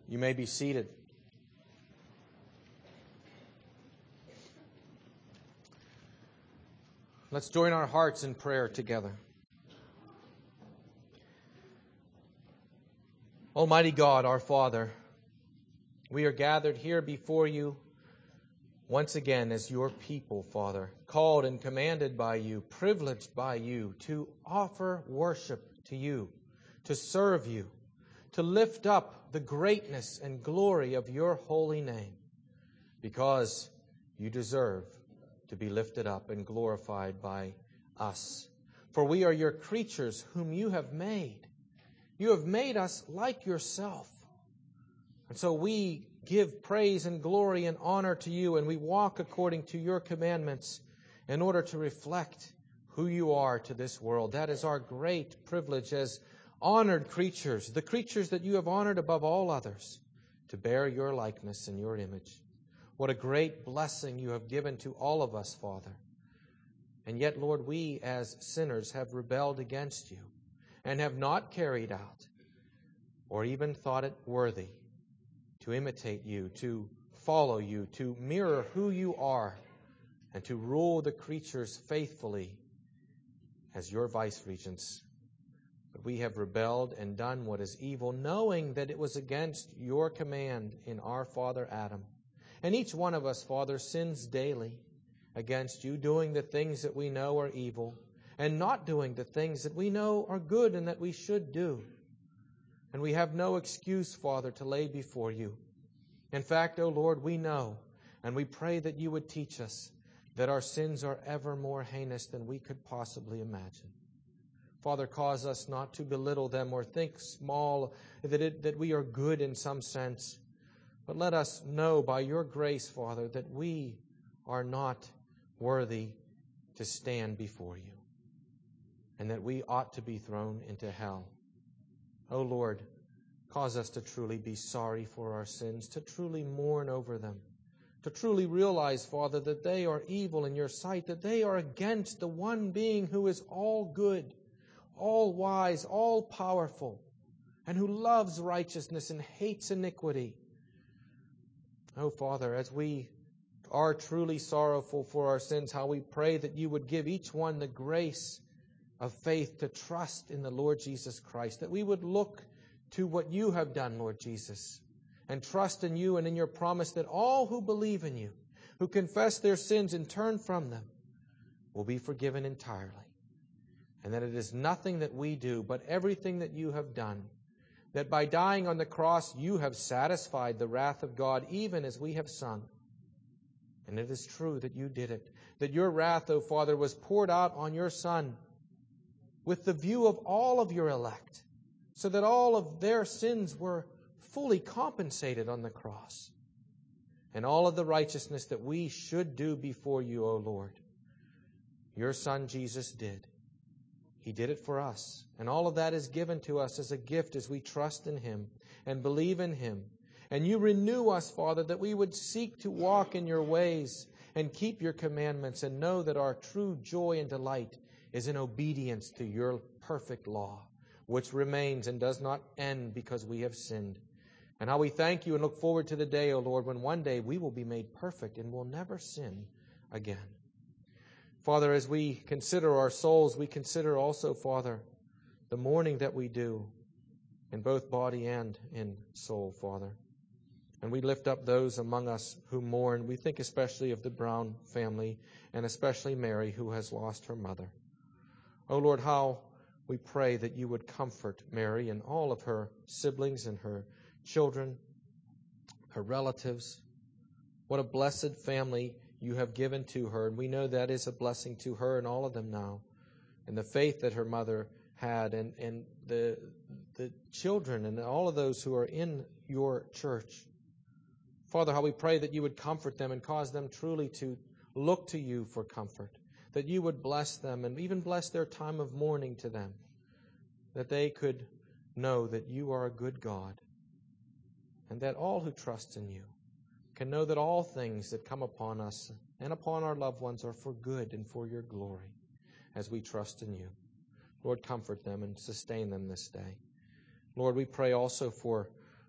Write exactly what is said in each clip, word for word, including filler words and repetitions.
You may be seated. Let's join our hearts in prayer together. Almighty God, our Father, we are gathered here before you once again as your people, Father, called and commanded by you, privileged by you to offer worship to you, to serve you, to lift up the greatness and glory of your holy name, because you deserve to be lifted up and glorified by us. For we are your creatures whom you have made. You have made us like yourself. And so we give praise and glory and honor to you, and we walk according to your commandments in order to reflect who you are to this world. That is our great privilege as honored creatures, the creatures that you have honored above all others, to bear your likeness and your image. What a great blessing you have given to all of us, Father. And yet, Lord, we as sinners have rebelled against you and have not carried out or even thought it worthy to imitate you, to follow you, to mirror who you are, and to rule the creatures faithfully as your vice-regents. But we have rebelled and done what is evil, knowing that it was against your command in our father Adam. And each one of us, Father, sins daily against you, doing the things that we know are evil, and not doing the things that we know are good and that we should do. And we have no excuse, Father, to lay before you. In fact, O Lord, we know, and we pray that you would teach us that our sins are ever more heinous than we could possibly imagine. Father, cause us not to belittle them or think small, that, it, that we are good in some sense. But let us know by your grace, Father, that we are not worthy to stand before you, and that we ought to be thrown into hell. O Lord, cause us to truly be sorry for our sins, to truly mourn over them, to truly realize, Father, that they are evil in your sight, that they are against the one being who is all good, all wise, all powerful, and who loves righteousness and hates iniquity. Oh, Father, as we are truly sorrowful for our sins, how we pray that you would give each one the grace of faith to trust in the Lord Jesus Christ, that we would look to what you have done, Lord Jesus, and trust in you and in your promise that all who believe in you, who confess their sins and turn from them, will be forgiven entirely. And that it is nothing that we do, but everything that you have done, that by dying on the cross you have satisfied the wrath of God, even as we have sung. And it is true that you did it, that your wrath, O Father, was poured out on your Son with the view of all of your elect, so that all of their sins were fully compensated on the cross. And all of the righteousness that we should do before you, O Lord, your Son Jesus did. He did it for us. And all of that is given to us as a gift as we trust in him and believe in him. And you renew us, Father, that we would seek to walk in your ways and keep your commandments and know that our true joy and delight is in obedience to your perfect law, which remains and does not end because we have sinned. And how we thank you and look forward to the day, O Lord, when one day we will be made perfect and will never sin again. Father, as we consider our souls, we consider also, Father, the mourning that we do in both body and in soul, Father. And we lift up those among us who mourn. We think especially of the Brown family and especially Mary, who has lost her mother. O Lord, how we pray that you would comfort Mary and all of her siblings and her children, her relatives. What a blessed family you have given to her, and we know that is a blessing to her and all of them now. And the faith that her mother had, and, and the, the children and all of those who are in your church. Father, how we pray that you would comfort them and cause them truly to look to you for comfort, that you would bless them and even bless their time of mourning to them, that they could know that you are a good God, and that all who trust in you can know that all things that come upon us and upon our loved ones are for good and for your glory as we trust in you. Lord, comfort them and sustain them this day. Lord, we pray also for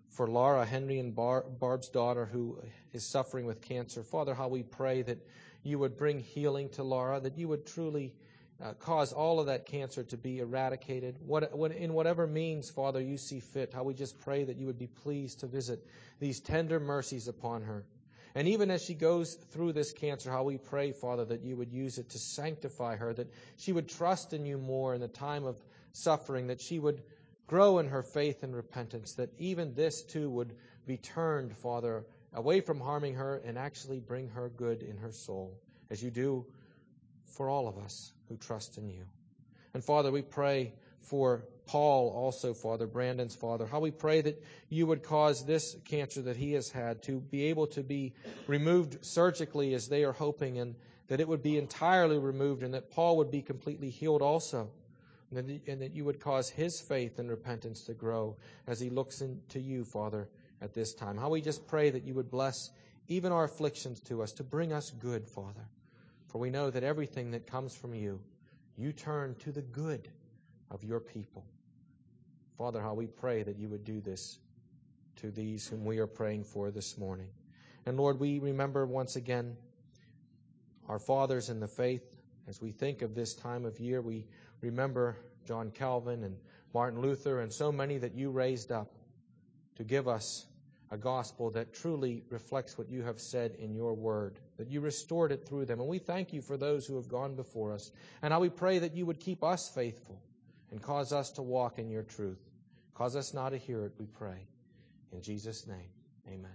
for Laura, Henry and Bar- Barb's daughter, who is suffering with cancer. Father, how we pray that you would bring healing to Laura, that you would truly uh, cause all of that cancer to be eradicated. What, what, in whatever means, Father, you see fit, how we just pray that you would be pleased to visit these tender mercies upon her. And even as she goes through this cancer, how we pray, Father, that you would use it to sanctify her, that she would trust in you more in the time of suffering, that she would grow in her faith and repentance, that even this too would be turned, Father, away from harming her and actually bring her good in her soul, as you do for all of us who trust in you. And Father, we pray for Paul also, Father, Brandon's father, how we pray that you would cause this cancer that he has had to be able to be removed surgically as they are hoping, and that it would be entirely removed, and that Paul would be completely healed also, and that, and that you would cause his faith and repentance to grow as he looks into you, Father, at this time. How we just pray that you would bless even our afflictions to us, to bring us good, Father. For we know that everything that comes from you, you turn to the good of your people. Father, how we pray that you would do this to these whom we are praying for this morning. And Lord, we remember once again our fathers in the faith. As we think of this time of year, we remember John Calvin and Martin Luther and so many that you raised up to give us a gospel that truly reflects what you have said in your word, that you restored it through them. And we thank you for those who have gone before us. And how we pray that you would keep us faithful and cause us to walk in your truth. Cause us not to hear it, we pray. In Jesus' name, amen.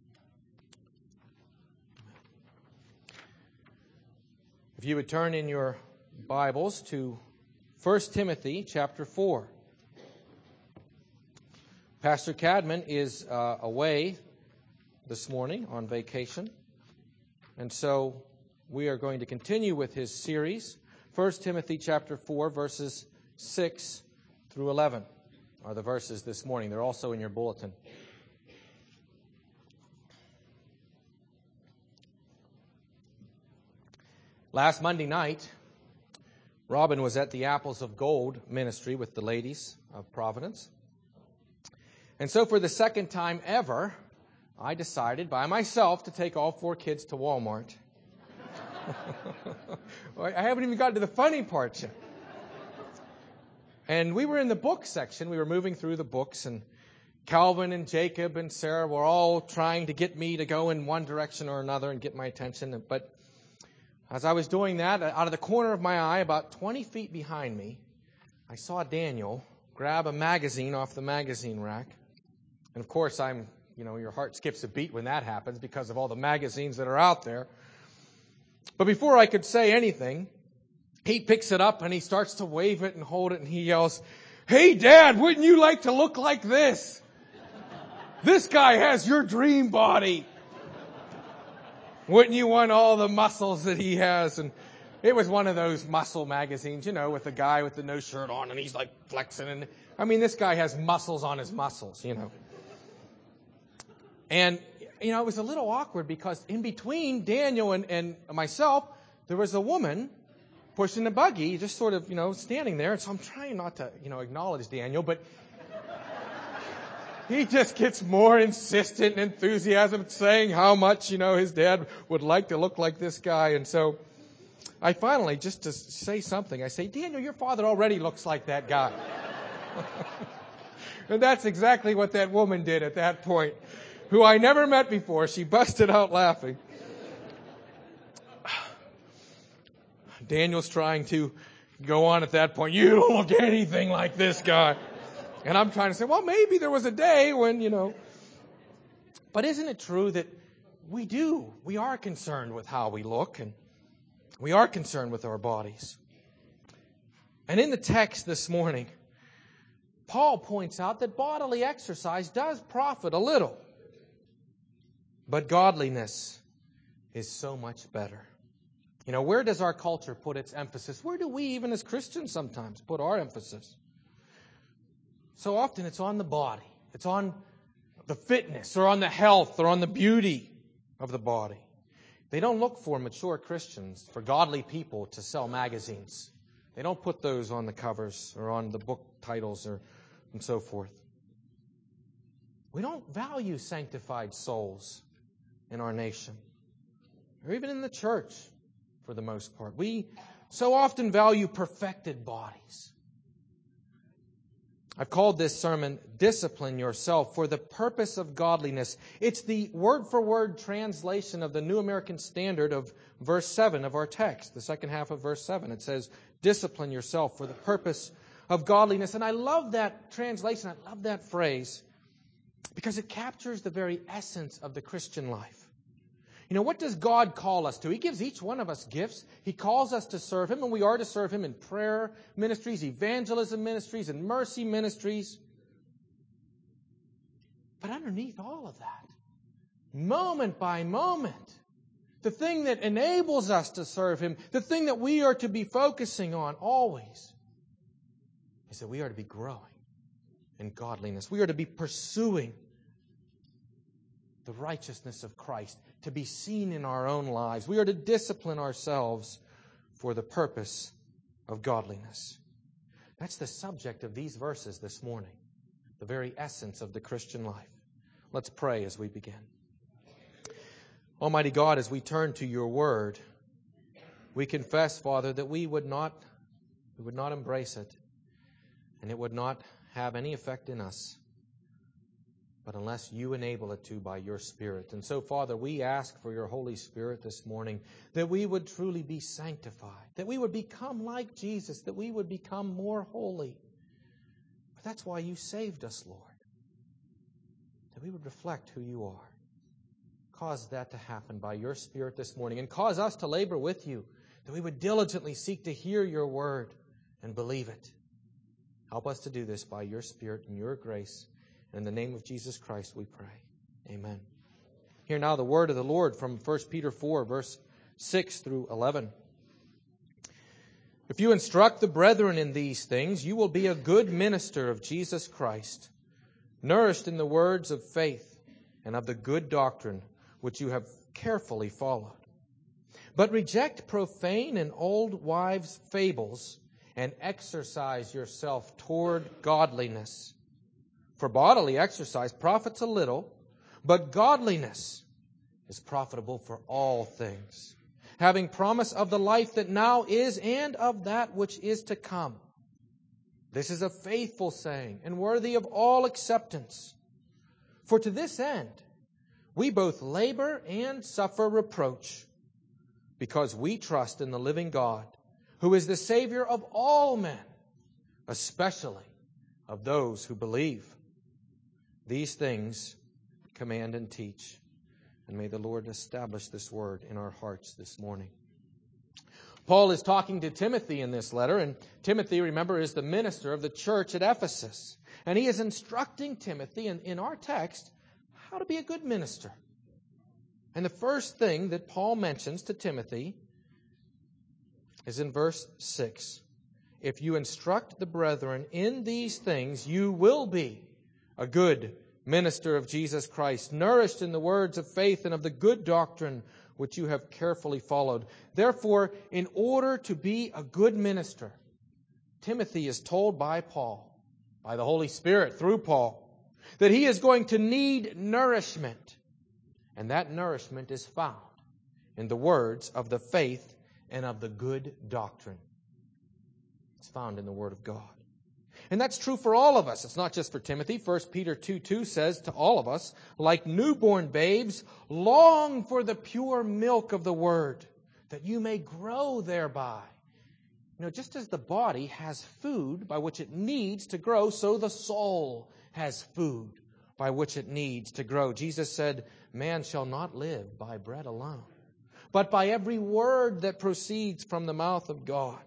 If you would turn in your Bibles to First Timothy chapter four. Pastor Cadman is uh, away this morning on vacation. And so we are going to continue with his series. First Timothy chapter four, verses six through eleven are the verses this morning. They're also in your bulletin. Last Monday night, Robin was at the Apples of Gold ministry with the ladies of Providence. And so for the second time ever, I decided by myself to take all four kids to Walmart. I haven't even gotten to the funny part yet. And we were in the book section. We were moving through the books, and Calvin and Jacob and Sarah were all trying to get me to go in one direction or another and get my attention. But as I was doing that, out of the corner of my eye, about twenty feet behind me, I saw Daniel grab a magazine off the magazine rack. And of course, I'm, you know, your heart skips a beat when that happens because of all the magazines that are out there. But before I could say anything, he picks it up and he starts to wave it and hold it, and he yells, "Hey, Dad, wouldn't you like to look like this? This guy has your dream body. Wouldn't you want all the muscles that he has?" And it was one of those muscle magazines, you know, with the guy with the no shirt on, and he's like flexing. And I mean, this guy has muscles on his muscles, you know. And, you know, it was a little awkward because in between Daniel and, and myself, there was a woman pushing a buggy, just sort of, you know, standing there. And so I'm trying not to, you know, acknowledge Daniel, but he just gets more insistent and enthusiastic, saying how much, you know, his dad would like to look like this guy. And so I finally, just to say something, I say, "Daniel, your father already looks like that guy." And that's exactly what that woman did at that point, who I never met before. She busted out laughing. Daniel's trying to go on at that point. "You don't look anything like this guy." And I'm trying to say, well, maybe there was a day when, you know. But isn't it true that we do, we are concerned with how we look, and we are concerned with our bodies. And in the text this morning, Paul points out that bodily exercise does profit a little, but godliness is so much better. You know, where does our culture put its emphasis? Where do we, even as Christians, sometimes put our emphasis? So often it's on the body. It's on the fitness or on the health or on the beauty of the body. They don't look for mature Christians, for godly people to sell magazines. They don't put those on the covers or on the book titles or and so forth. We don't value sanctified souls in our nation, or even in the church for the most part. We so often value perfected bodies. I've called this sermon, Discipline Yourself for the Purpose of Godliness. It's the word-for-word translation of the New American Standard of verse seven of our text, the second half of verse seven. It says, discipline yourself for the purpose of godliness. And I love that translation. I love that phrase because it captures the very essence of the Christian life. You know, what does God call us to? He gives each one of us gifts. He calls us to serve Him, and we are to serve Him in prayer ministries, evangelism ministries, and mercy ministries. But underneath all of that, moment by moment, the thing that enables us to serve Him, the thing that we are to be focusing on always, is that we are to be growing in godliness. We are to be pursuing the righteousness of Christ, to be seen in our own lives. We are to discipline ourselves for the purpose of godliness. That's the subject of these verses this morning, the very essence of the Christian life. Let's pray as we begin. Almighty God, as we turn to your word, we confess, Father, that we would not, we would not embrace it, and it would not have any effect in us, but unless you enable it to by your Spirit. And so, Father, we ask for your Holy Spirit this morning that we would truly be sanctified, that we would become like Jesus, that we would become more holy. But that's why you saved us, Lord, that we would reflect who you are. Cause that to happen by your Spirit this morning, and cause us to labor with you, that we would diligently seek to hear your word and believe it. Help us to do this by your Spirit and your grace. In the name of Jesus Christ we pray. Amen. Hear now the word of the Lord from First Peter four, verse six through eleven. If you instruct the brethren in these things, you will be a good minister of Jesus Christ, nourished in the words of faith and of the good doctrine which you have carefully followed. But reject profane and old wives' fables, and exercise yourself toward godliness. For bodily exercise profits a little, but godliness is profitable for all things, having promise of the life that now is and of that which is to come. This is a faithful saying and worthy of all acceptance. For to this end we both labor and suffer reproach, because we trust in the living God, who is the Savior of all men, especially of those who believe. These things command and teach, and may the Lord establish this word in our hearts this morning. Paul is talking to Timothy in this letter, and Timothy, remember, is the minister of the church at Ephesus. And he is instructing Timothy, in, in our text, how to be a good minister. And the first thing that Paul mentions to Timothy is in verse six. If you instruct the brethren in these things, you will be a good minister of Jesus Christ, nourished in the words of faith and of the good doctrine which you have carefully followed. Therefore, in order to be a good minister, Timothy is told by Paul, by the Holy Spirit through Paul, that he is going to need nourishment. And that nourishment is found in the words of the faith and of the good doctrine. It's found in the Word of God. And that's true for all of us. It's not just for Timothy. First Peter two two says to all of us, like newborn babes, long for the pure milk of the Word, that you may grow thereby. You know, just as the body has food by which it needs to grow, so the soul has food by which it needs to grow. Jesus said, man shall not live by bread alone, but by every word that proceeds from the mouth of God.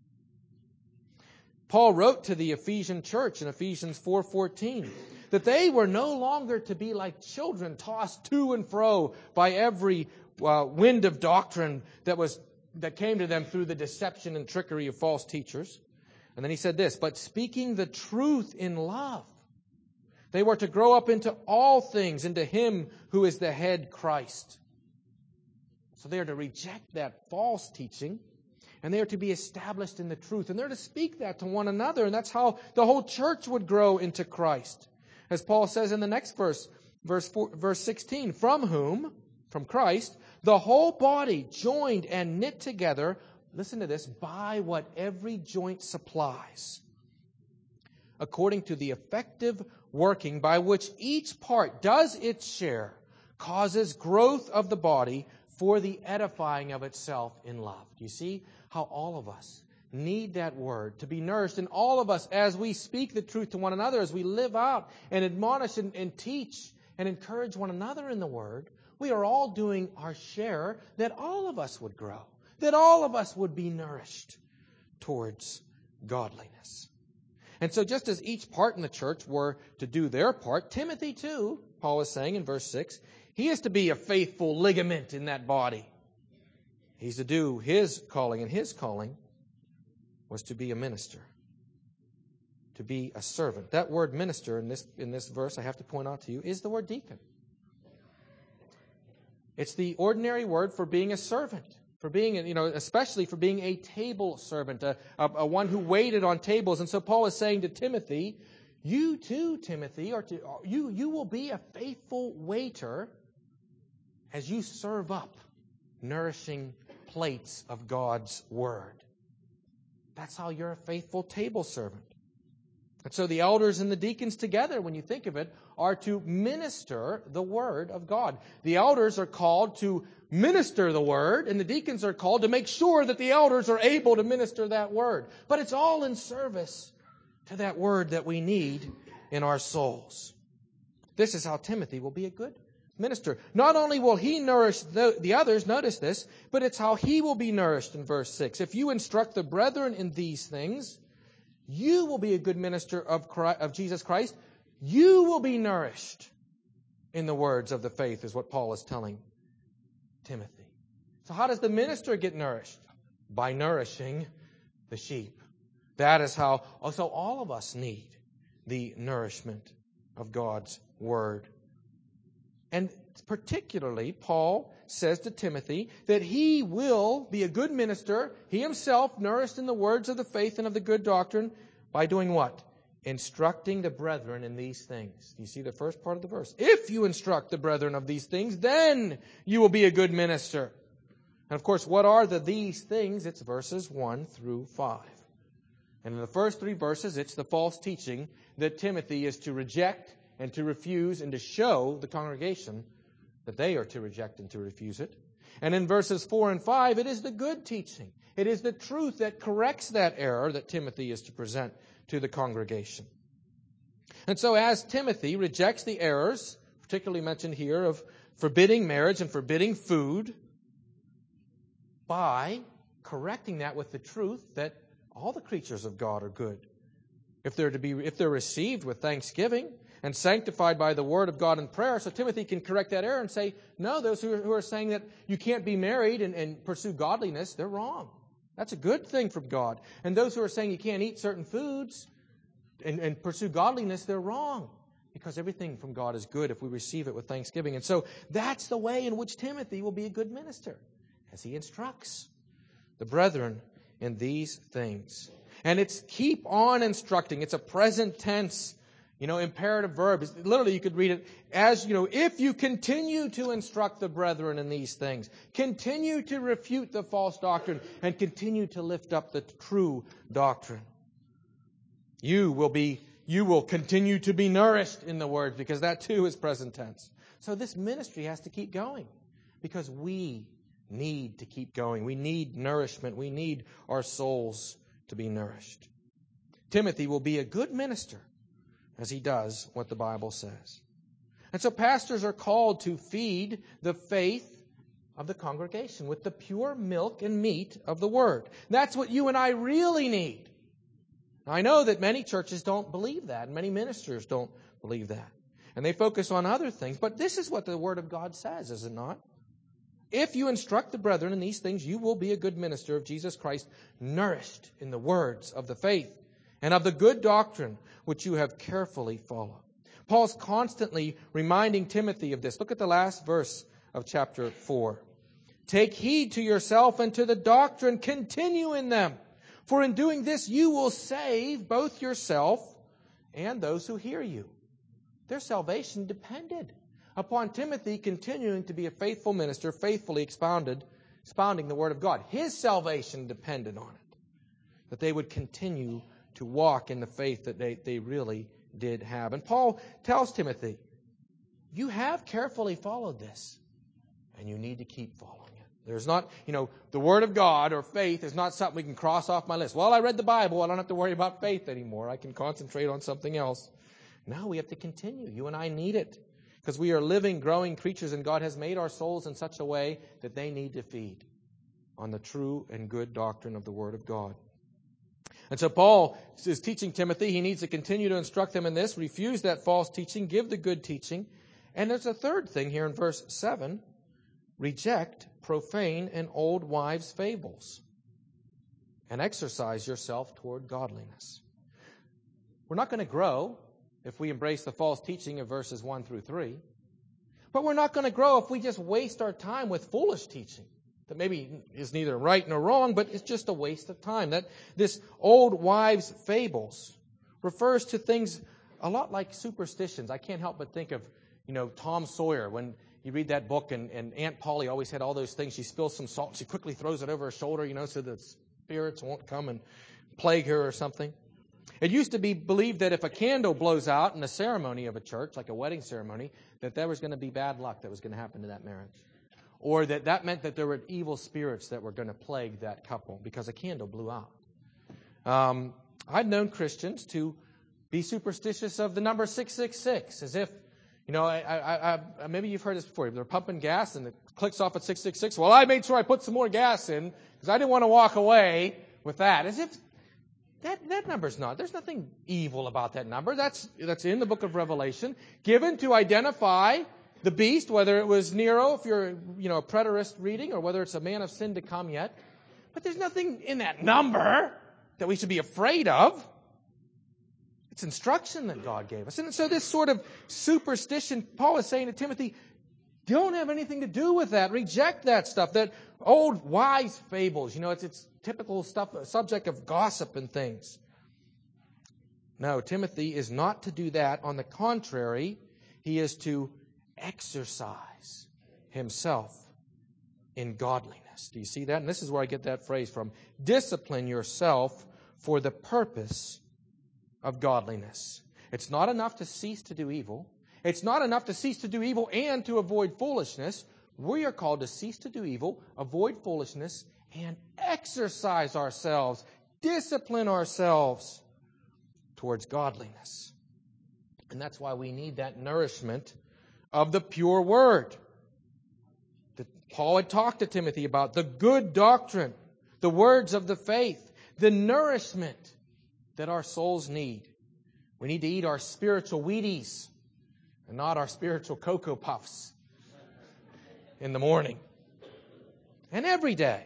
Paul wrote to the Ephesian church in Ephesians four fourteen that they were no longer to be like children tossed to and fro by every uh, wind of doctrine that was that came to them through the deception and trickery of false teachers. And then he said this, but speaking the truth in love, they were to grow up into all things, into Him who is the head, Christ. So they are to reject that false teaching, and they are to be established in the truth. And they're to speak that to one another. And that's how the whole church would grow into Christ. As Paul says in the next verse, verse four, verse sixteen, from whom, from Christ, the whole body joined and knit together, listen to this, by what every joint supplies, according to the effective working by which each part does its share, causes growth of the body for the edifying of itself in love. Do you see how all of us need that word to be nourished? And all of us, as we speak the truth to one another, as we live out and admonish and, and teach and encourage one another in the word, we are all doing our share that all of us would grow, that all of us would be nourished towards godliness. And so just as each part in the church were to do their part, Timothy too, Paul is saying in verse six, he is to be a faithful ligament in that body. He's to do his calling, and his calling was to be a minister, to be a servant. That word minister in this, in this verse, I have to point out to you, is the word deacon. It's the ordinary word for being a servant. For being, you know, especially for being a table servant, a, a, a one who waited on tables. And so Paul is saying to Timothy, you too, Timothy, are to, you, you will be a faithful waiter as you serve up nourishing plates of God's word. That's how you're a faithful table servant. And so the elders and the deacons together, when you think of it, are to minister the word of God. The elders are called to minister the word, and the deacons are called to make sure that the elders are able to minister that word. But it's all in service to that word that we need in our souls. This is how Timothy will be a good minister. Not only will he nourish the, the others, notice this, but it's how he will be nourished in verse six. If you instruct the brethren in these things, you will be a good minister of Christ, of Jesus Christ. You will be nourished in the words of the faith, is what Paul is telling Timothy. So how does the minister get nourished? By nourishing the sheep. That is how also all of us need the nourishment of God's word. And particularly, Paul says to Timothy that he will be a good minister, he himself nourished in the words of the faith and of the good doctrine, by doing what? Instructing the brethren in these things. Do you see the first part of the verse? If you instruct the brethren of these things, then you will be a good minister. And of course, what are the these things? It's verses one through five. And in the first three verses, it's the false teaching that Timothy is to reject and to refuse and to show the congregation that they are to reject and to refuse it. And in verses four and five, it is the good teaching. It is the truth that corrects that error that Timothy is to present to the congregation. And so as Timothy rejects the errors, particularly mentioned here of forbidding marriage and forbidding food, by correcting that with the truth that all the creatures of God are good, if they're to be, if they're received with thanksgiving and sanctified by the word of God in prayer. So Timothy can correct that error and say, no, those who are, who are saying that you can't be married and, and pursue godliness, they're wrong. That's a good thing from God. And those who are saying you can't eat certain foods and, and pursue godliness, they're wrong. Because everything from God is good if we receive it with thanksgiving. And so that's the way in which Timothy will be a good minister, as he instructs the brethren in these things. And it's keep on instructing. It's a present tense, you know, imperative verb. It's, literally, you could read it as, you know, if you continue to instruct the brethren in these things, continue to refute the false doctrine, and continue to lift up the true doctrine, you will be, you will continue to be nourished in the word, because that too is present tense. So this ministry has to keep going, because we need to keep going. We need nourishment. We need our souls to be nourished. Timothy will be a good minister as he does what the Bible says. And so pastors are called to feed the faith of the congregation with the pure milk and meat of the Word. That's what you and I really need. Now, I know that many churches don't believe that, and many ministers don't believe that. And they focus on other things, but this is what the Word of God says, is it not? If you instruct the brethren in these things, you will be a good minister of Jesus Christ, nourished in the words of the faith and of the good doctrine which you have carefully followed. Paul's constantly reminding Timothy of this. Look at the last verse of chapter four. Take heed to yourself and to the doctrine, continue in them. For in doing this, you will save both yourself and those who hear you. Their salvation depended upon Timothy continuing to be a faithful minister, faithfully expounded, expounding the Word of God. His salvation depended on it. That they would continue to walk in the faith that they, they really did have. And Paul tells Timothy, you have carefully followed this, and you need to keep following it. There's not, you know, the Word of God or faith is not something we can cross off my list. Well, I read the Bible. I don't have to worry about faith anymore. I can concentrate on something else. No, we have to continue. You and I need it. Because we are living, growing creatures, and God has made our souls in such a way that they need to feed on the true and good doctrine of the Word of God. And so Paul is teaching Timothy. He needs to continue to instruct them in this. Refuse that false teaching. Give the good teaching. And there's a third thing here in verse seven. Reject profane and old wives' fables, and exercise yourself toward godliness. We're not going to grow if we embrace the false teaching of verses one through three. But we're not going to grow if we just waste our time with foolish teaching that maybe is neither right nor wrong, but it's just a waste of time. That this old wives' fables refers to things a lot like superstitions. I can't help but think of, you know, Tom Sawyer. When you read that book, and, and Aunt Polly always had all those things. She spills some salt, she quickly throws it over her shoulder, you know, so the spirits won't come and plague her or something. It used to be believed that if a candle blows out in a ceremony of a church, like a wedding ceremony, that there was going to be bad luck that was going to happen to that marriage. Or that that meant that there were evil spirits that were going to plague that couple because a candle blew out. Um, I've known Christians to be superstitious of the number six six six, as if, you know, I, I, I, maybe you've heard this before. They're pumping gas and it clicks off at six six six. Well, I made sure I put some more gas in because I didn't want to walk away with that. As if that, that number's not. There's nothing evil about that number. That's, that's in the book of Revelation, given to identify the beast, whether it was Nero, if you're, you know, a preterist reading, or whether it's a man of sin to come yet. But there's nothing in that number that we should be afraid of. It's instruction that God gave us. And so this sort of superstition, Paul is saying to Timothy, don't have anything to do with that. Reject that stuff, that old wise fables. You know, it's, it's typical stuff, a subject of gossip and things. No, Timothy is not to do that. On the contrary, he is to exercise himself in godliness. Do you see that? And this is where I get that phrase from. Discipline yourself for the purpose of godliness. It's not enough to cease to do evil. It's not enough to cease to do evil and to avoid foolishness. We are called to cease to do evil, avoid foolishness, and exercise ourselves, discipline ourselves towards godliness. And that's why we need that nourishment of the pure word that Paul had talked to Timothy about, the good doctrine, the words of the faith, the nourishment that our souls need. We need to eat our spiritual Wheaties and not our spiritual Cocoa Puffs in the morning and every day.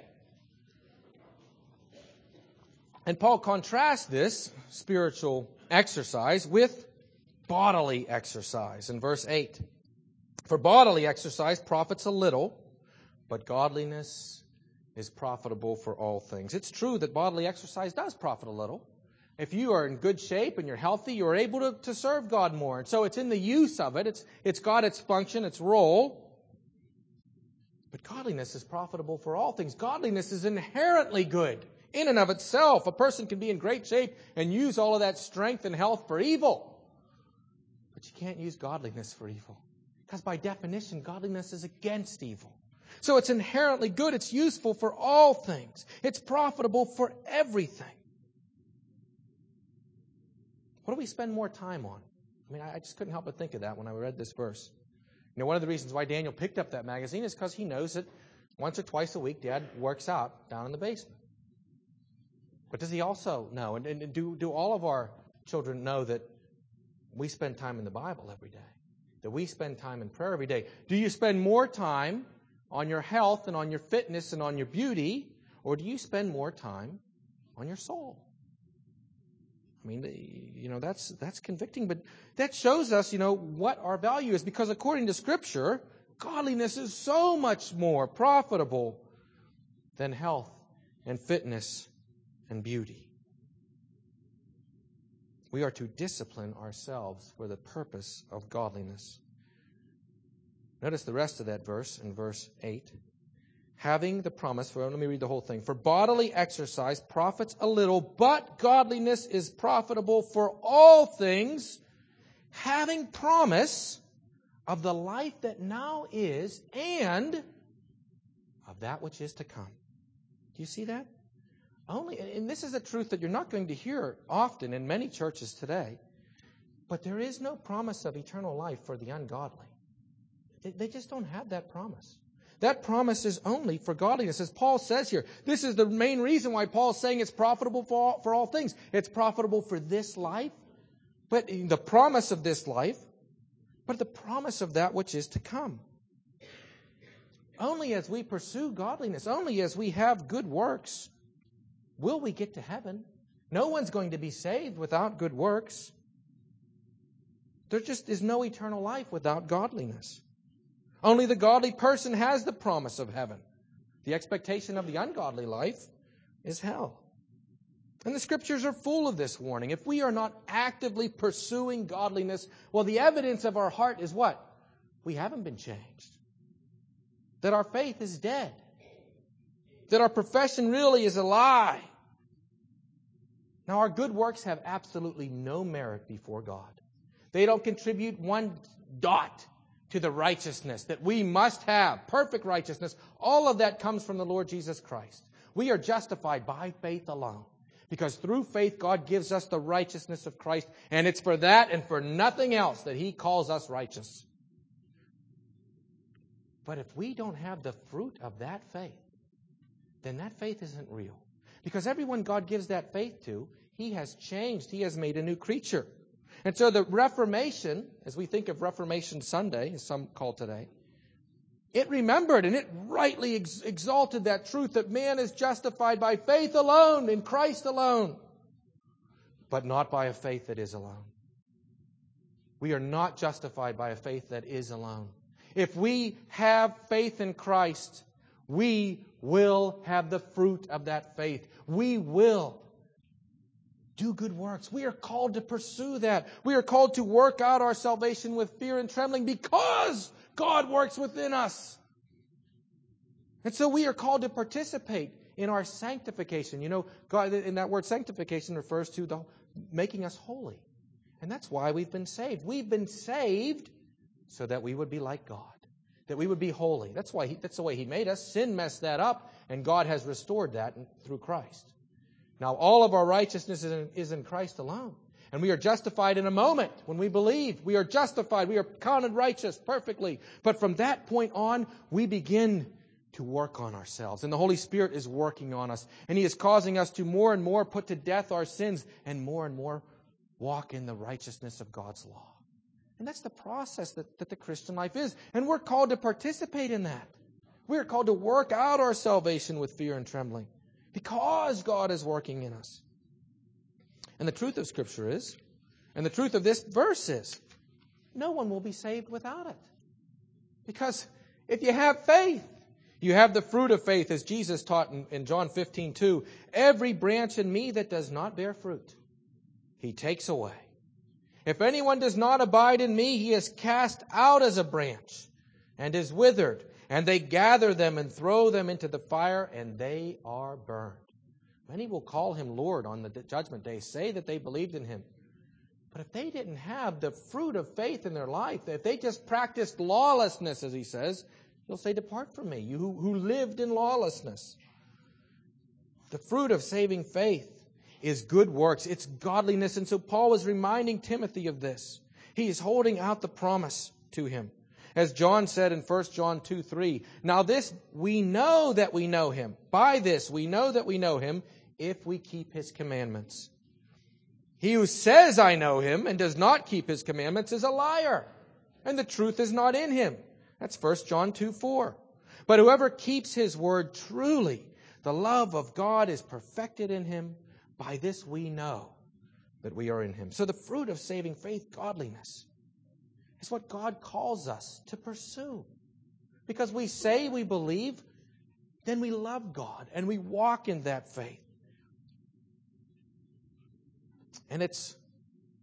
And Paul contrasts this spiritual exercise with bodily exercise in verse eight. For bodily exercise profits a little, but godliness is profitable for all things. It's true that bodily exercise does profit a little. If you are in good shape and you're healthy, you're able to, to serve God more. And so it's in the use of it. It's, it's got its function, its role. But godliness is profitable for all things. Godliness is inherently good in and of itself. A person can be in great shape and use all of that strength and health for evil. But you can't use godliness for evil. Because by definition, godliness is against evil. So it's inherently good. It's useful for all things. It's profitable for everything. What do we spend more time on? I mean, I just couldn't help but think of that when I read this verse. You know, one of the reasons why Daniel picked up that magazine is because he knows that once or twice a week, Dad works out down in the basement. But does he also know, and, and do, do all of our children know that we spend time in the Bible every day? That we spend time in prayer every day? Do you spend more time on your health and on your fitness and on your beauty, or do you spend more time on your soul? I mean, you know, that's that's convicting, but that shows us, you know, what our value is, because according to Scripture, godliness is so much more profitable than health and fitness and beauty. We are to discipline ourselves for the purpose of godliness. Notice the rest of that verse in verse eight. Having the promise, for let me read the whole thing. For bodily exercise profits a little, but godliness is profitable for all things, having promise of the life that now is and of that which is to come. Do you see that? Only, and this is a truth that you're not going to hear often in many churches today, but there is no promise of eternal life for the ungodly. They, they just don't have that promise. That promise is only for godliness. As Paul says here, this is the main reason why Paul's saying it's profitable for all, for all things. It's profitable for this life, but the promise of this life, but the promise of that which is to come. Only as we pursue godliness, only as we have good works, will we get to heaven. No one's going to be saved without good works. There just is no eternal life without godliness. Only the godly person has the promise of heaven. The expectation of the ungodly life is hell. And the Scriptures are full of this warning. If we are not actively pursuing godliness, well, the evidence of our heart is what? We haven't been changed. That our faith is dead. That our profession really is a lie. Now, our good works have absolutely no merit before God. They don't contribute one dot to the righteousness that we must have, perfect righteousness. All of that comes from the Lord Jesus Christ. We are justified by faith alone. Because through faith, God gives us the righteousness of Christ. And it's for that and for nothing else that He calls us righteous. But if we don't have the fruit of that faith, then that faith isn't real. Because everyone God gives that faith to, He has changed. He has made a new creature. And so the Reformation, as we think of Reformation Sunday, as some call today, it remembered and it rightly ex- exalted that truth that man is justified by faith alone, in Christ alone, but not by a faith that is alone. We are not justified by a faith that is alone. If we have faith in Christ, we will have the fruit of that faith. We will do good works. We are called to pursue that. We are called to work out our salvation with fear and trembling because God works within us. And so we are called to participate in our sanctification. You know, God, in that word sanctification refers to the making us holy. And that's why we've been saved. We've been saved so that we would be like God. That we would be holy. That's why he, that's the way He made us. Sin messed that up, and God has restored that through Christ. Now, all of our righteousness is in, is in Christ alone. And we are justified in a moment when we believe. We are justified. We are counted righteous perfectly. But from that point on, we begin to work on ourselves. And the Holy Spirit is working on us. And He is causing us to more and more put to death our sins and more and more walk in the righteousness of God's law. And that's the process that, that the Christian life is. And we're called to participate in that. We are called to work out our salvation with fear and trembling because God is working in us. And the truth of Scripture is, and the truth of this verse is, no one will be saved without it. Because if you have faith, you have the fruit of faith, as Jesus taught in, in John fifteen two. Every branch in me that does not bear fruit, He takes away. If anyone does not abide in me, he is cast out as a branch and is withered. And they gather them and throw them into the fire, and they are burned. Many will call Him Lord on the judgment day, say that they believed in Him. But if they didn't have the fruit of faith in their life, if they just practiced lawlessness, as He says, He'll say, depart from me, you who, who lived in lawlessness. The fruit of saving faith is good works. It's godliness. And so Paul was reminding Timothy of this. He is holding out the promise to him. As John said in First John two three, now this we know that we know Him. By this we know that we know Him if we keep His commandments. He who says, I know Him, and does not keep His commandments is a liar, and the truth is not in him. That's First John two four. But whoever keeps His word truly, the love of God is perfected in him. By this we know that we are in Him. So the fruit of saving faith, godliness, is what God calls us to pursue. Because we say we believe, then we love God and we walk in that faith. And it's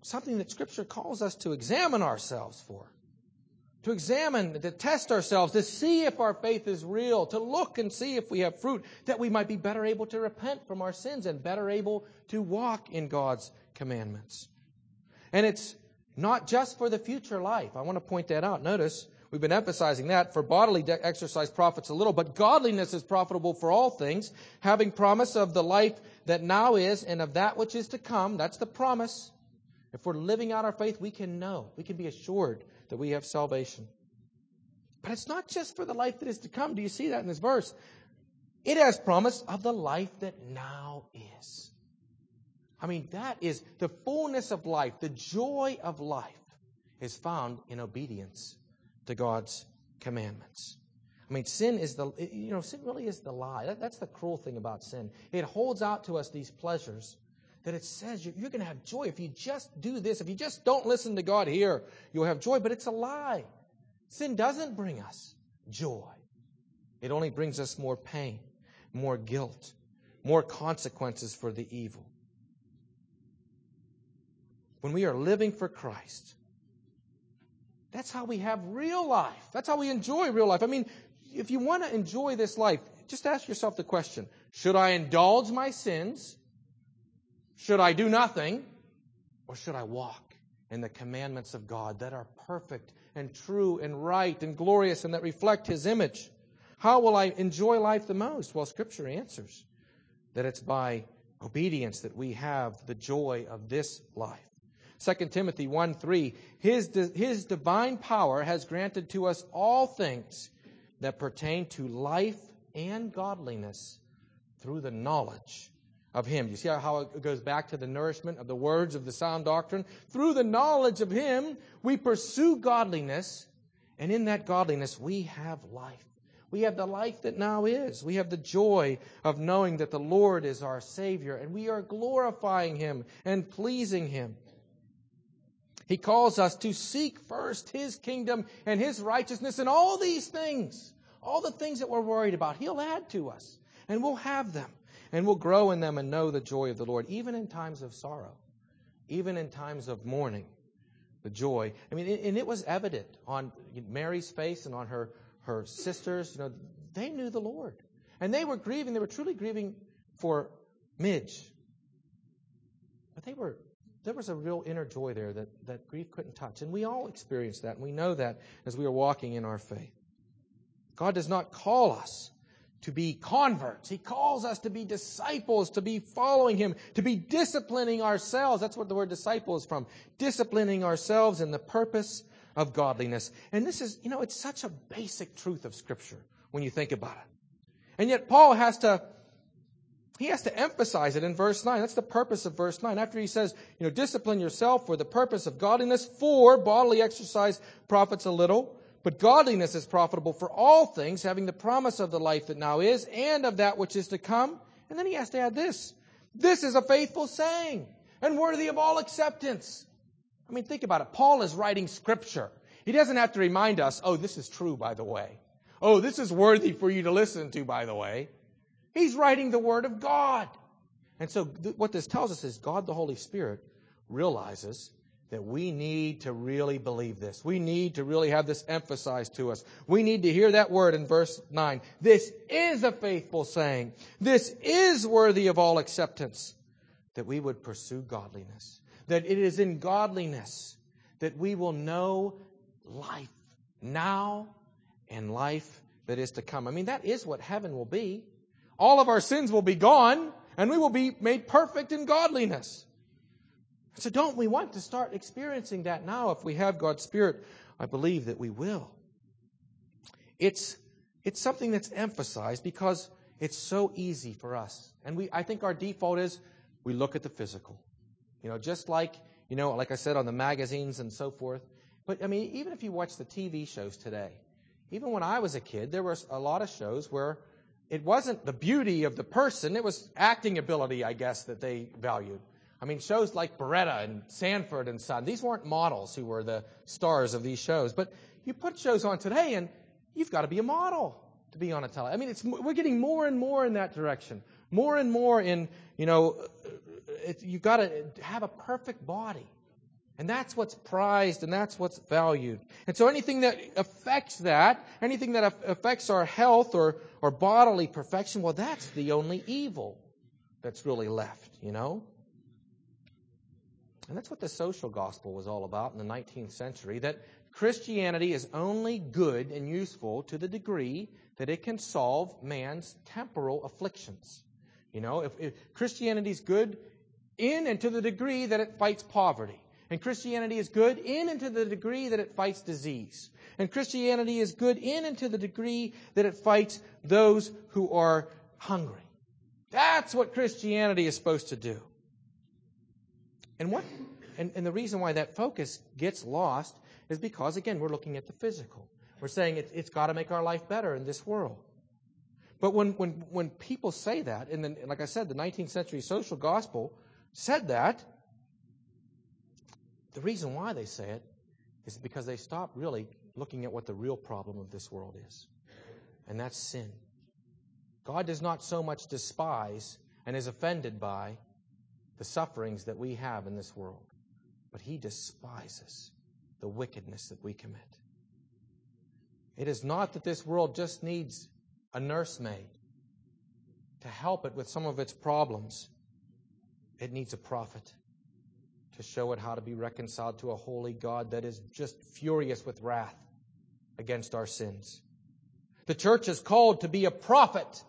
something that Scripture calls us to examine ourselves for. To examine, to test ourselves, to see if our faith is real, to look and see if we have fruit, that we might be better able to repent from our sins and better able to walk in God's commandments. And it's not just for the future life. I want to point that out. Notice, we've been emphasizing that. For bodily exercise profits a little, but godliness is profitable for all things, having promise of the life that now is and of that which is to come. That's the promise. If we're living out our faith, we can know, we can be assured that we have salvation. But it's not just for the life that is to come. Do you see that in this verse? It has promise of the life that now is. I mean, that is the fullness of life. The joy of life is found in obedience to God's commandments. I mean, sin is the, you know, sin really is the lie. That, that's the cruel thing about sin. It holds out to us these pleasures that it says you're, you're going to have joy if you just do this. If you just don't listen to God here, you'll have joy. But it's a lie. Sin doesn't bring us joy. It only brings us more pain, more guilt, more consequences for the evil. When we are living for Christ, that's how we have real life. That's how we enjoy real life. I mean, if you want to enjoy this life, just ask yourself the question, should I indulge my sins? Should I do nothing? Or should I walk in the commandments of God that are perfect and true and right and glorious and that reflect His image? How will I enjoy life the most? Well, Scripture answers that it's by obedience that we have the joy of this life. Second Timothy one three, His, His divine power has granted to us all things that pertain to life and godliness through the knowledge of Him. You see how it goes back to the nourishment of the words of the sound doctrine? Through the knowledge of Him, we pursue godliness, and in that godliness we have life. We have the life that now is. We have the joy of knowing that the Lord is our Savior, and we are glorifying Him and pleasing Him. He calls us to seek first His kingdom and His righteousness, and all these things, all the things that we're worried about, He'll add to us, and we'll have them. And we'll grow in them and know the joy of the Lord, even in times of sorrow, even in times of mourning, the joy. I mean, and it was evident on Mary's face and on her, her sisters. You know, they knew the Lord. And they were grieving. They were truly grieving for Midge. But they were, there was a real inner joy there that, that grief couldn't touch. And we all experienced that. And we know that as we are walking in our faith. God does not call us to be converts. He calls us to be disciples, to be following Him, to be disciplining ourselves. That's what the word disciple is from. Disciplining ourselves in the purpose of godliness. And this is, you know, it's such a basic truth of Scripture when you think about it. And yet Paul has to, he has to emphasize it in verse nine. That's the purpose of verse nine. After he says, you know, discipline yourself for the purpose of godliness, for bodily exercise profits a little. But godliness is profitable for all things, having the promise of the life that now is and of that which is to come. And then he has to add this. This is a faithful saying and worthy of all acceptance. I mean, think about it. Paul is writing Scripture. He doesn't have to remind us, oh, this is true, by the way. Oh, this is worthy for you to listen to, by the way. He's writing the Word of God. And so th- what this tells us is God, the Holy Spirit, realizes that we need to really believe this. We need to really have this emphasized to us. We need to hear that word in verse nine. This is a faithful saying. This is worthy of all acceptance. That we would pursue godliness. That it is in godliness that we will know life now and life that is to come. I mean, that is what heaven will be. All of our sins will be gone, and we will be made perfect in godliness. So don't we want to start experiencing that now? If we have God's Spirit, I believe that we will. It's, it's something that's emphasized because it's so easy for us. And we, I think our default is we look at the physical. You know, just like, you know, like I said, on the magazines and so forth. But, I mean, even if you watch the T V shows today, even when I was a kid, there was a lot of shows where it wasn't the beauty of the person, it was acting ability, I guess, that they valued. I mean, shows like Beretta and Sanford and Son, these weren't models who were the stars of these shows. But you put shows on today, and you've got to be a model to be on a tele. I mean, it's we're getting more and more in that direction. More and more in, you know, it, you've got to have a perfect body. And that's what's prized and that's what's valued. And so anything that affects that, anything that affects our health or, or bodily perfection, well, that's the only evil that's really left, you know? And that's what the social gospel was all about in the nineteenth century, that Christianity is only good and useful to the degree that it can solve man's temporal afflictions. You know, if, if Christianity is good in and to the degree that it fights poverty. And Christianity is good in and to the degree that it fights disease. And Christianity is good in and to the degree that it fights those who are hungry. That's what Christianity is supposed to do. And what and, and the reason why that focus gets lost is because, again, we're looking at the physical. We're saying it, it's got to make our life better in this world. But when, when, when people say that, and then, like I said, the nineteenth century social gospel said that, the reason why they say it is because they stop really looking at what the real problem of this world is. And that's sin. God does not so much despise and is offended by the sufferings that we have in this world, but He despises the wickedness that we commit. It is not that this world just needs a nursemaid to help it with some of its problems. It needs a prophet to show it how to be reconciled to a holy God that is just furious with wrath against our sins. The church is called to be a prophet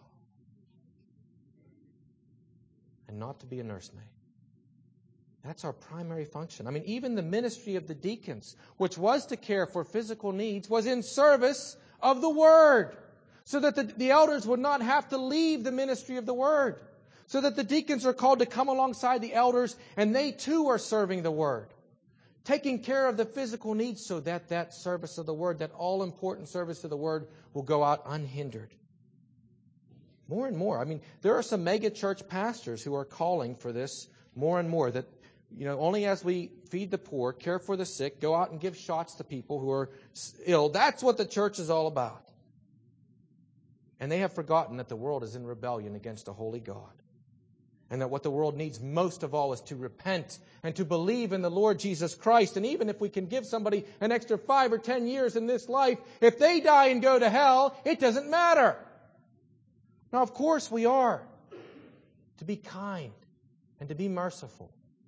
and not to be a nursemaid. That's our primary function. I mean, even the ministry of the deacons, which was to care for physical needs, was in service of the Word, so that the, the elders would not have to leave the ministry of the Word. So that the deacons are called to come alongside the elders, and they too are serving the Word, taking care of the physical needs so that that service of the Word, that all-important service of the Word, will go out unhindered. More and more. I mean, there are some mega church pastors who are calling for this more and more, that, you know, only as we feed the poor, care for the sick, go out and give shots to people who are ill, that's what the church is all about. And they have forgotten that the world is in rebellion against a holy God. And that what the world needs most of all is to repent and to believe in the Lord Jesus Christ. And even if we can give somebody an extra five or ten years in this life, if they die and go to hell, it doesn't matter. Now, of course, we are to be kind and to be merciful.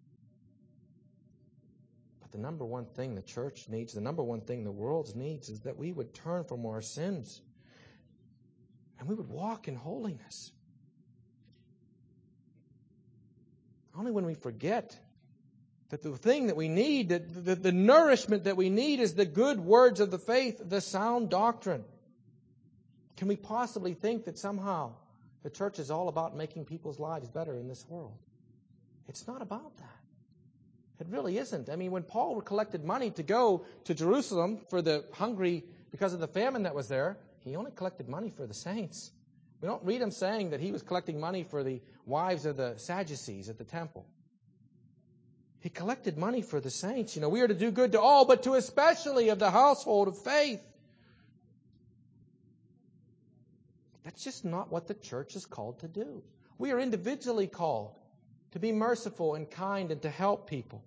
But the number one thing the church needs, the number one thing the world needs, is that we would turn from our sins and we would walk in holiness. Only when we forget that the thing that we need, that the, the nourishment that we need is the good words of the faith, the sound doctrine. Can we possibly think that somehow the church is all about making people's lives better in this world? It's not about that. It really isn't. I mean, when Paul collected money to go to Jerusalem for the hungry because of the famine that was there, he only collected money for the saints. We don't read him saying that he was collecting money for the wives of the Sadducees at the temple. He collected money for the saints. You know, we are to do good to all, but to especially of the household of faith. That's just not what the church is called to do. We are individually called to be merciful and kind and to help people.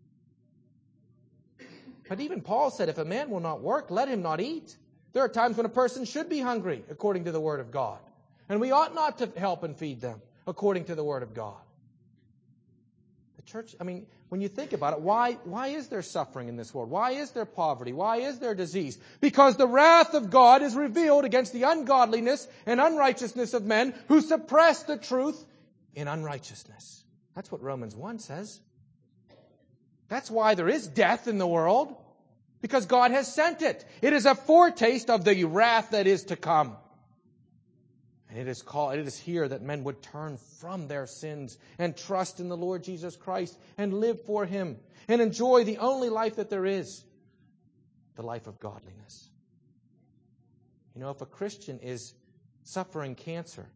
But even Paul said, if a man will not work, let him not eat. There are times when a person should be hungry, according to the Word of God. And we ought not to help and feed them, according to the Word of God. The church, I mean, when you think about it, why, why is there suffering in this world? Why is there poverty? Why is there disease? Because the wrath of God is revealed against the ungodliness and unrighteousness of men who suppress the truth in unrighteousness. That's what Romans one says. That's why there is death in the world, because God has sent it. It is a foretaste of the wrath that is to come. And it is called, it is here that men would turn from their sins and trust in the Lord Jesus Christ and live for Him and enjoy the only life that there is, the life of godliness. You know, if a Christian is suffering cancer,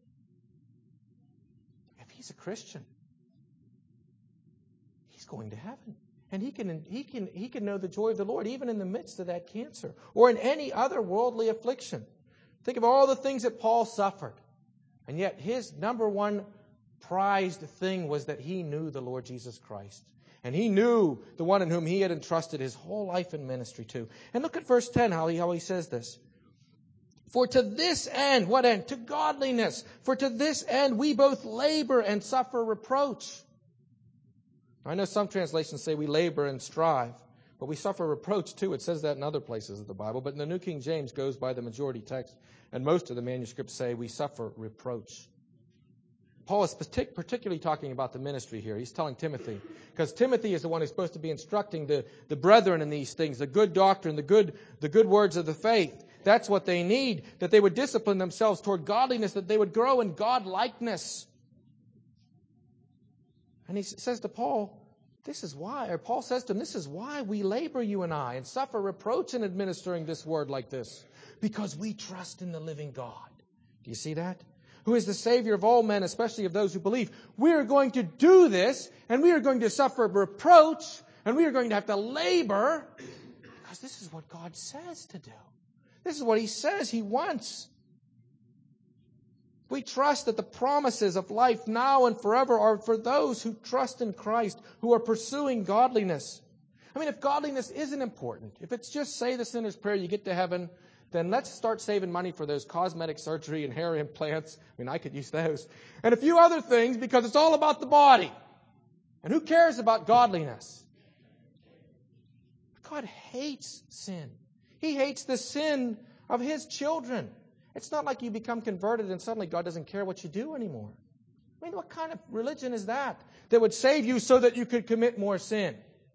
if he's a Christian, he's going to heaven. And he can, he can, he can know the joy of the Lord even in the midst of that cancer or in any other worldly affliction. Think of all the things that Paul suffered. And yet his number one prized thing was that he knew the Lord Jesus Christ. And he knew the one in whom he had entrusted his whole life and ministry to. And look at verse ten, how he, how he says this. For to this end, what end? To godliness. For to this end we both labor and suffer reproach. I know some translations say we labor and strive, but we suffer reproach too. It says that in other places of the Bible, but in the New King James goes by the majority text, and most of the manuscripts say we suffer reproach. Paul is partic- particularly talking about the ministry here. He's telling Timothy, because Timothy is the one who's supposed to be instructing the, the brethren in these things, the good doctrine, the good, the good words of the faith. That's what they need, that they would discipline themselves toward godliness, that they would grow in God-likeness. And he says to Paul, this is why, or Paul says to him, this is why we labor, you and I, and suffer reproach in administering this word like this, because we trust in the living God. Do you see that? Who is the Savior of all men, especially of those who believe. We are going to do this, and we are going to suffer reproach, and we are going to have to labor, because this is what God says to do. This is what He says He wants. We trust that the promises of life now and forever are for those who trust in Christ, who are pursuing godliness. I mean, if godliness isn't important, if it's just say the sinner's prayer, you get to heaven, then let's start saving money for those cosmetic surgery and hair implants. I mean, I could use those. And a few other things, because it's all about the body. And who cares about godliness? God hates sin. He hates the sin of His children. It's not like you become converted and suddenly God doesn't care what you do anymore. I mean, what kind of religion is that? That would save you so that you could commit more sin.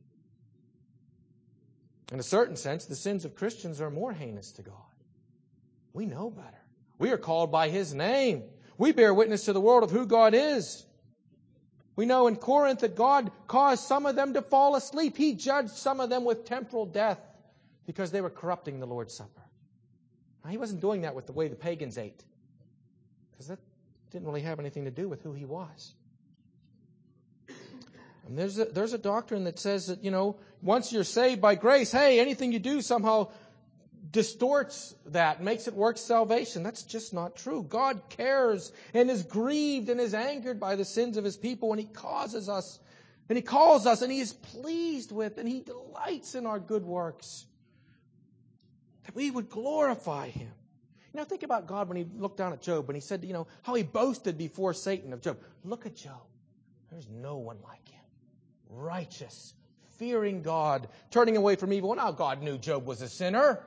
In a certain sense, the sins of Christians are more heinous to God. We know better. We are called by His name. We bear witness to the world of who God is. We know in Corinth that God caused some of them to fall asleep. He judged some of them with temporal death because they were corrupting the Lord's Supper. Now, He wasn't doing that with the way the pagans ate, because that didn't really have anything to do with who He was. And there's a, there's a doctrine that says that, you know, once you're saved by grace, hey, anything you do somehow distorts that, makes it work salvation. That's just not true. God cares and is grieved and is angered by the sins of His people, and He causes us, and He calls us, and He is pleased with, and He delights in our good works, that we would glorify Him. You know, think about God when He looked down at Job, and He said, you know, how He boasted before Satan of Job. Look at Job. There's no one like him. Righteous, fearing God, turning away from evil. Now God knew Job was a sinner.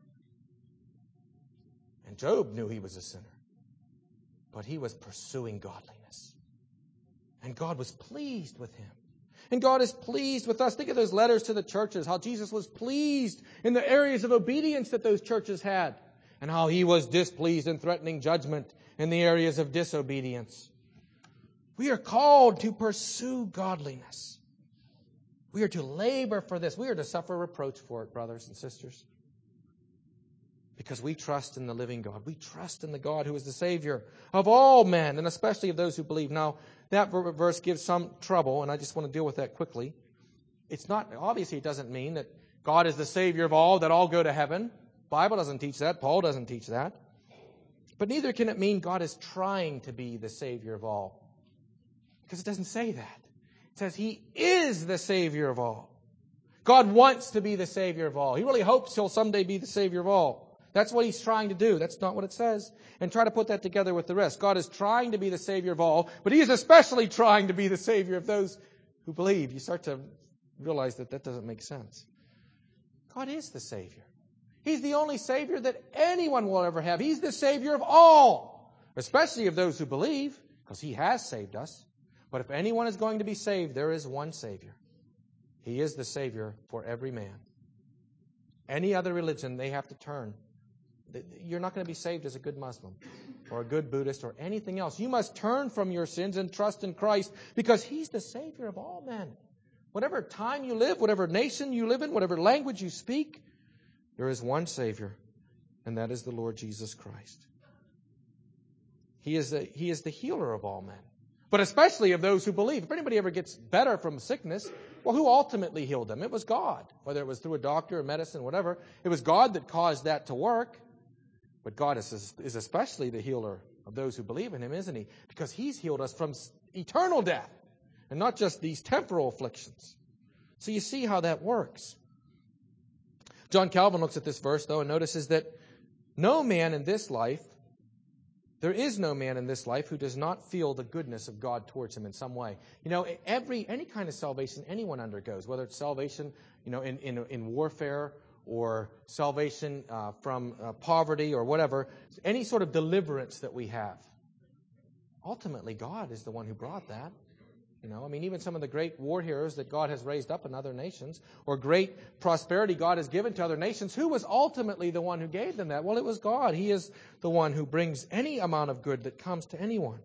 And Job knew he was a sinner. But he was pursuing godliness. And God was pleased with him. And God is pleased with us. Think of those letters to the churches, how Jesus was pleased in the areas of obedience that those churches had, and how He was displeased and threatening judgment in the areas of disobedience. We are called to pursue godliness. We are to labor for this. We are to suffer reproach for it, brothers and sisters. Because we trust in the living God. We trust in the God who is the Savior of all men, and especially of those who believe. Now, that verse gives some trouble, and I just want to deal with that quickly. It's not, obviously it doesn't mean that God is the Savior of all, that all go to heaven. The Bible doesn't teach that. Paul doesn't teach that. But neither can it mean God is trying to be the Savior of all. Because it doesn't say that. It says He is the Savior of all. God wants to be the Savior of all. He really hopes He'll someday be the Savior of all. That's what He's trying to do. That's not what it says. And try to put that together with the rest. God is trying to be the Savior of all, but He is especially trying to be the Savior of those who believe. You start to realize that that doesn't make sense. God is the Savior. He's the only Savior that anyone will ever have. He's the Savior of all, especially of those who believe, because He has saved us. But if anyone is going to be saved, there is one Savior. He is the Savior for every man. Any other religion, they have to turn. You're not going to be saved as a good Muslim or a good Buddhist or anything else. You must turn from your sins and trust in Christ, because He's the Savior of all men. Whatever time you live, whatever nation you live in, whatever language you speak, there is one Savior, and that is the Lord Jesus Christ. He is the, he is the healer of all men, but especially of those who believe. If anybody ever gets better from sickness, well, who ultimately healed them? It was God. Whether it was through a doctor or medicine, whatever, it was God that caused that to work. But God is, is especially the healer of those who believe in Him, isn't He? Because He's healed us from eternal death and not just these temporal afflictions. So you see how that works. John Calvin looks at this verse, though, and notices that no man in this life, there is no man in this life who does not feel the goodness of God towards him in some way. You know, every any kind of salvation anyone undergoes, whether it's salvation, you know, in in, in warfare or salvation uh, from uh, poverty or whatever, any sort of deliverance that we have. Ultimately, God is the one who brought that. You know, I mean, even some of the great war heroes that God has raised up in other nations, or great prosperity God has given to other nations, who was ultimately the one who gave them that? Well, it was God. He is the one who brings any amount of good that comes to anyone.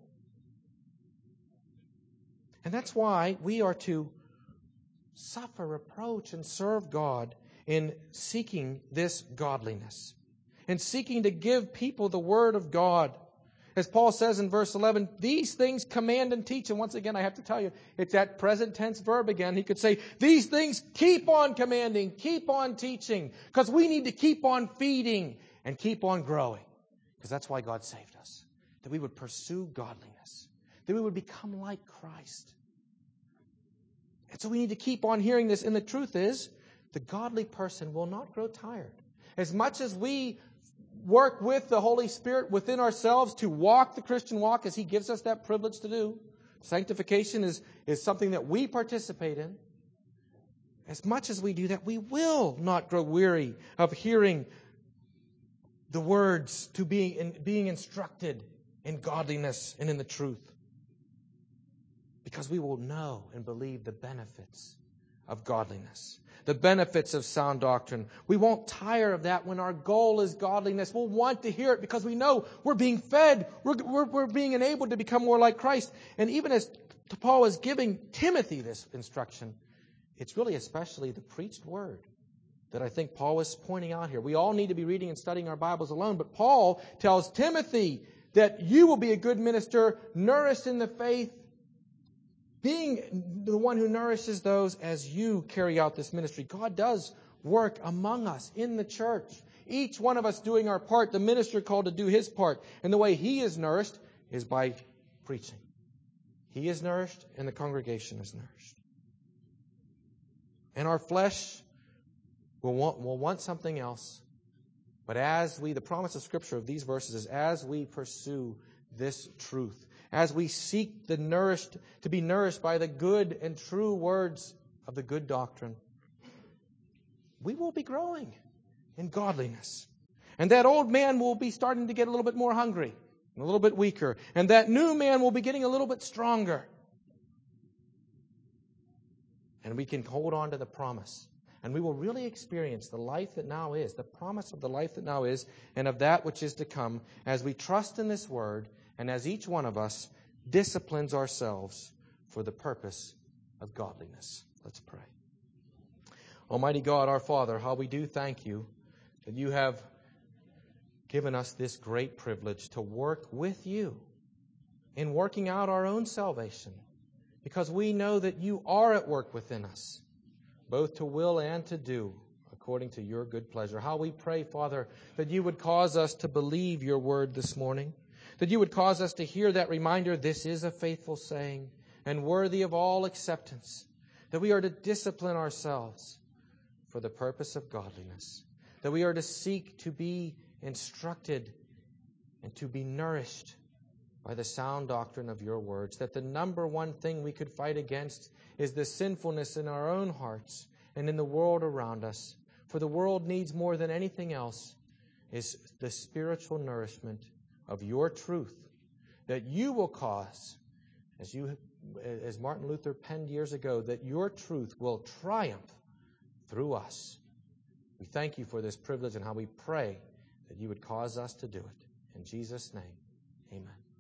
And that's why we are to suffer reproach and serve God in seeking this godliness, in seeking to give people the Word of God. As Paul says in verse eleven, these things command and teach. And once again, I have to tell you, it's that present tense verb again. He could say, these things keep on commanding, keep on teaching, because we need to keep on feeding and keep on growing. Because that's why God saved us, that we would pursue godliness, that we would become like Christ. And so we need to keep on hearing this. And the truth is, the godly person will not grow tired. As much as we work with the Holy Spirit within ourselves to walk the Christian walk as He gives us that privilege to do, sanctification is, is something that we participate in. As much as we do that, we will not grow weary of hearing the words to being, in, being instructed in godliness and in the truth. Because we will know and believe the benefits of godliness, the benefits of sound doctrine. We won't tire of that when our goal is godliness. We'll want to hear it because we know we're being fed. We're, we're, we're being enabled to become more like Christ. And even as Paul is giving Timothy this instruction, it's really especially the preached word that I think Paul is pointing out here. We all need to be reading and studying our Bibles alone, but Paul tells Timothy that you will be a good minister, nourished in the faith, being the one who nourishes those as you carry out this ministry. God does work among us in the church. Each one of us doing our part, the minister called to do his part. And the way he is nourished is by preaching. He is nourished and the congregation is nourished. And our flesh will want, will want something else. But as we, the promise of Scripture of these verses is as we pursue this truth, as we seek the nourished, to be nourished by the good and true words of the good doctrine, we will be growing in godliness. And that old man will be starting to get a little bit more hungry, and a little bit weaker. And that new man will be getting a little bit stronger. And we can hold on to the promise. And we will really experience the life that now is, the promise of the life that now is, and of that which is to come, as we trust in this word, and as each one of us disciplines ourselves for the purpose of godliness. Let's pray. Almighty God, our Father, how we do thank you that you have given us this great privilege to work with you in working out our own salvation, because we know that you are at work within us, both to will and to do, according to your good pleasure. How we pray, Father, that you would cause us to believe your word this morning, that you would cause us to hear that reminder, this is a faithful saying and worthy of all acceptance, that we are to discipline ourselves for the purpose of godliness, that we are to seek to be instructed and to be nourished by the sound doctrine of your words, that the number one thing we could fight against is the sinfulness in our own hearts and in the world around us. For the world needs more than anything else is the spiritual nourishment of your truth, that you will cause, as you, as Martin Luther penned years ago, that your truth will triumph through us. We thank you for this privilege and how we pray that you would cause us to do it. In Jesus' name, amen.